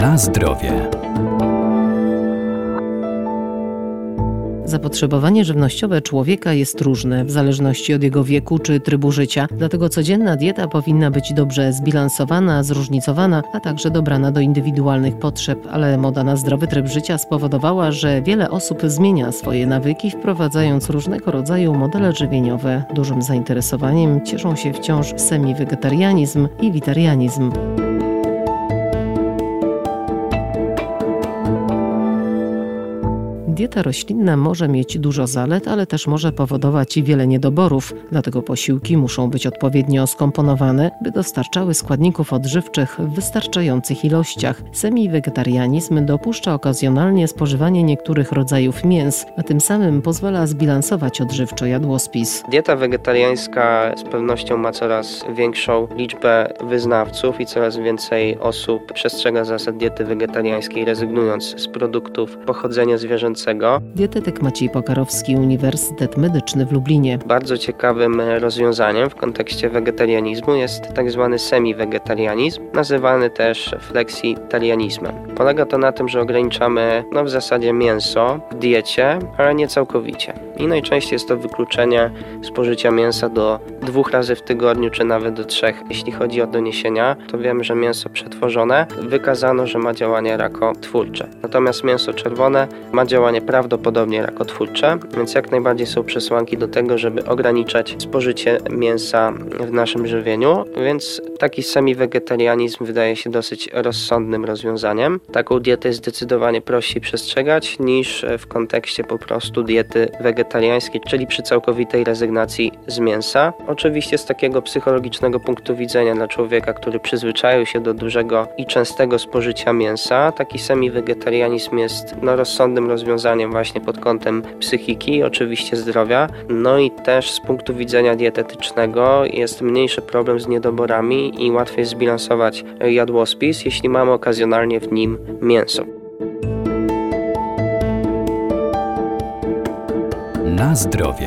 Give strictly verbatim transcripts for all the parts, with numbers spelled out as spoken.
Na zdrowie. Zapotrzebowanie żywnościowe człowieka jest różne w zależności od jego wieku czy trybu życia, dlatego codzienna dieta powinna być dobrze zbilansowana, zróżnicowana, a także dobrana do indywidualnych potrzeb, ale moda na zdrowy tryb życia spowodowała, że wiele osób zmienia swoje nawyki, wprowadzając różnego rodzaju modele żywieniowe. Dużym zainteresowaniem cieszą się wciąż semi-wegetarianizm i witarianizm. Dieta roślinna może mieć dużo zalet, ale też może powodować wiele niedoborów. Dlatego posiłki muszą być odpowiednio skomponowane, by dostarczały składników odżywczych w wystarczających ilościach. Semi-wegetarianizm dopuszcza okazjonalnie spożywanie niektórych rodzajów mięs, a tym samym pozwala zbilansować odżywczo jadłospis. Dieta wegetariańska z pewnością ma coraz większą liczbę wyznawców i coraz więcej osób przestrzega zasad diety wegetariańskiej, rezygnując z produktów pochodzenia zwierzęcego. Dietetyk Maciej Pokarowski, Uniwersytet Medyczny w Lublinie. Bardzo ciekawym rozwiązaniem w kontekście wegetarianizmu jest tak zwany semi-wegetarianizm, nazywany też flexitarianizmem. Polega to na tym, że ograniczamy no, w zasadzie mięso w diecie, ale nie całkowicie. I najczęściej jest to wykluczenie spożycia mięsa do dwóch razy w tygodniu, czy nawet do trzech. Jeśli chodzi o doniesienia, to wiemy, że mięso przetworzone wykazano, że ma działanie rakotwórcze. Natomiast mięso czerwone ma działanie prawdopodobnie rakotwórcze, więc jak najbardziej są przesłanki do tego, żeby ograniczać spożycie mięsa w naszym żywieniu, więc taki semi-wegetarianizm wydaje się dosyć rozsądnym rozwiązaniem. Taką dietę jest zdecydowanie prościej przestrzegać niż w kontekście po prostu diety wegetariańskiej, czyli przy całkowitej rezygnacji z mięsa. Oczywiście z takiego psychologicznego punktu widzenia dla człowieka, który przyzwyczaił się do dużego i częstego spożycia mięsa, taki semi-wegetarianizm jest no, rozsądnym rozwiązaniem właśnie pod kątem psychiki i oczywiście zdrowia. No i też z punktu widzenia dietetycznego jest mniejszy problem z niedoborami i łatwiej zbilansować jadłospis, jeśli mamy okazjonalnie w nim mięso. Na zdrowie.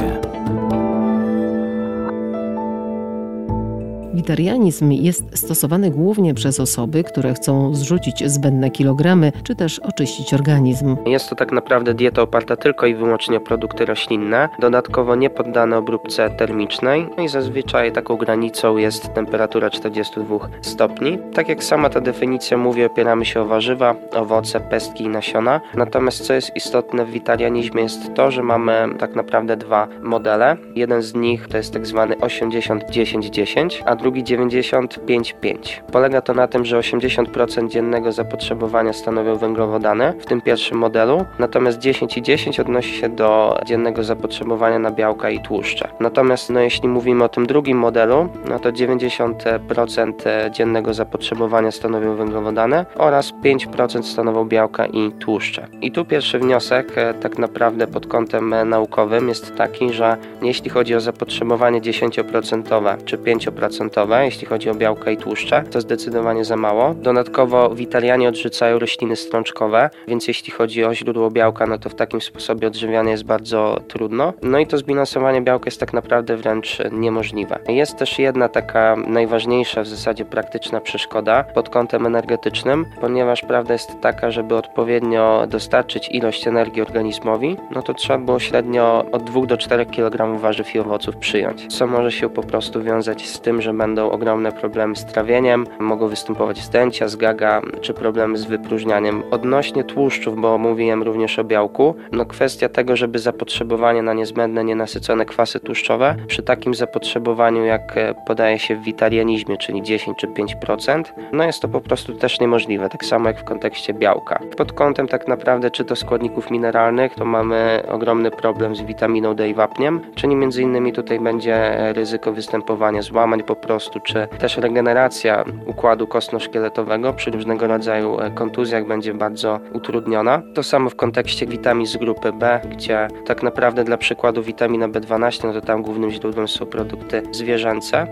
Witarianizm jest stosowany głównie przez osoby, które chcą zrzucić zbędne kilogramy, czy też oczyścić organizm. Jest to tak naprawdę dieta oparta tylko i wyłącznie o produkty roślinne, dodatkowo nie poddane obróbce termicznej, no i zazwyczaj taką granicą jest temperatura czterdzieści dwa stopni. Tak jak sama ta definicja mówi, opieramy się o warzywa, owoce, pestki i nasiona. Natomiast co jest istotne w witarianizmie jest to, że mamy tak naprawdę dwa modele. Jeden z nich to jest tak zwany osiemdziesiąt dziesięć dziesięć, a drugi dziewięćdziesiąt pięć pięć. Polega to na tym, że osiemdziesiąt procent dziennego zapotrzebowania stanowią węglowodany w tym pierwszym modelu, natomiast dziesięć i dziesięć odnosi się do dziennego zapotrzebowania na białka i tłuszcze. Natomiast no, jeśli mówimy o tym drugim modelu, no to dziewięćdziesiąt procent dziennego zapotrzebowania stanowią węglowodany oraz pięć procent stanowią białka i tłuszcze. I tu pierwszy wniosek tak naprawdę pod kątem naukowym jest taki, że jeśli chodzi o zapotrzebowanie dziesięcioprocentowe czy pięcioprocentowe, jeśli chodzi o białka i tłuszcze, to zdecydowanie za mało. Dodatkowo witarianie odrzucają rośliny strączkowe, więc jeśli chodzi o źródło białka, no to w takim sposobie odżywianie jest bardzo trudno. No i to zbilansowanie białka jest tak naprawdę wręcz niemożliwe. Jest też jedna taka najważniejsza w zasadzie praktyczna przeszkoda pod kątem energetycznym, ponieważ prawda jest taka, żeby odpowiednio dostarczyć ilość energii organizmowi, no to trzeba było średnio od dwóch do czterech kilogramów warzyw i owoców przyjąć, co może się po prostu wiązać z tym, że będą ogromne problemy z trawieniem, mogą występować zdęcia, zgaga czy problemy z wypróżnianiem. Odnośnie tłuszczów, bo mówiłem również o białku, no kwestia tego, żeby zapotrzebowanie na niezbędne, nienasycone kwasy tłuszczowe przy takim zapotrzebowaniu, jak podaje się w witarianizmie, czyli dziesięć czy pięć procent, no jest to po prostu też niemożliwe, tak samo jak w kontekście białka. Pod kątem tak naprawdę czy to składników mineralnych, to mamy ogromny problem z witaminą D i wapniem, czyli między innymi tutaj będzie ryzyko występowania złamań po prostu, czy też regeneracja układu kostno-szkieletowego przy różnego rodzaju kontuzjach będzie bardzo utrudniona. To samo w kontekście witamin z grupy B, gdzie tak naprawdę dla przykładu witamina B dwanaście, no to tam głównym źródłem są produkty zwierzęce.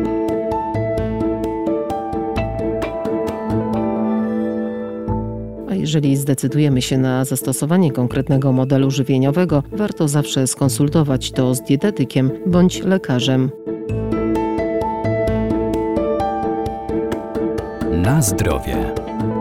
A jeżeli zdecydujemy się na zastosowanie konkretnego modelu żywieniowego, warto zawsze skonsultować to z dietetykiem bądź lekarzem. Na zdrowie.